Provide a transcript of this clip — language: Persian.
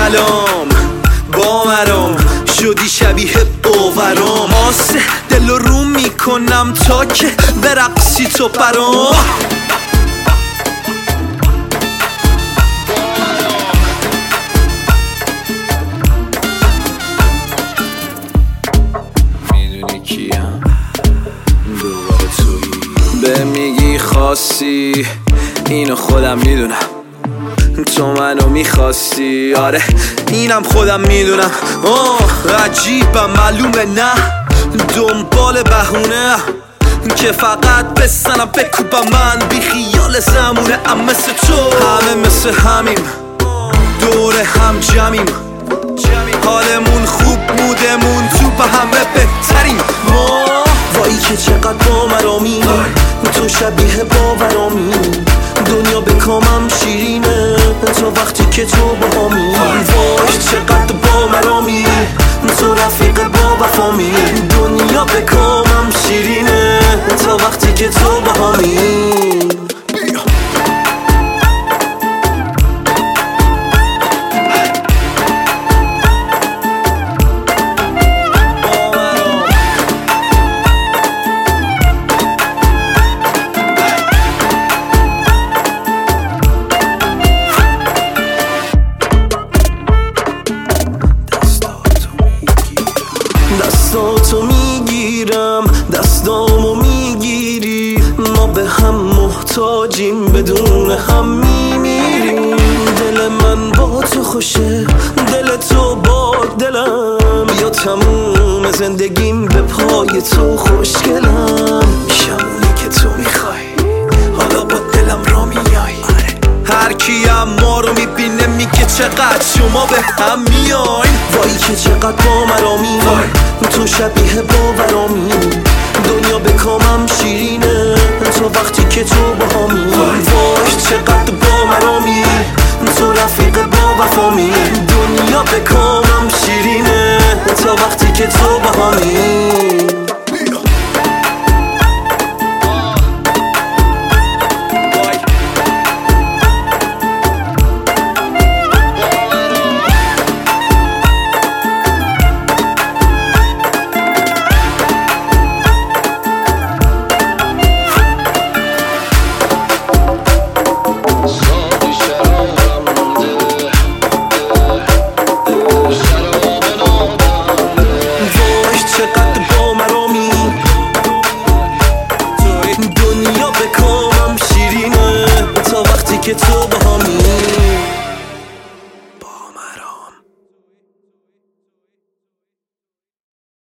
سلام با مرام شدی شبیه باورام آسه دل رو میکنم تا که برقصی تو برام میدونی کیم دوباره تویی به میگی خاصی اینو خودم میدونم تو منو میخواستی آره اینم خودم میدونم عجیبم معلومه نه دنبال بهونه که فقط بسنم بکوبم من بی خیال زمونه ام مثل تو همه مثل همیم دور هم جمعیم حالمون خوب مودمون تو به همه بهتریم وایی که چقدر با مرامی تو شبیه باورامی دنیا به کامم شیرینه تا وقتی که تو با همی وای چقدر با مرامی تو رفیق با وفامی دنیا به کامم شیرینه تا وقتی که تو با همی دستاتو میگیرم دستامو میگیری ما به هم محتاجیم بدون هم میمیریم دل من با تو خوشه دل تو با دلم یا تموم زندگیم به پای تو خوشگلم شمونی که تو میخوای حالا با دلم را میای هر کیم ما رو میبینه میگه چقدر شما به هم میاین وایی که چقدر با مرامی تو شبیه باورامی دنیا به کامم شیرینه تا وقتی که تو با همی وای چقدر با مرامی تو رفیق با وفامی دنیا به کامم شیرینه تا وقتی که تو با همی چقدر با مرامی دنیا به کامم شیرینه تا وقتی که تو با همی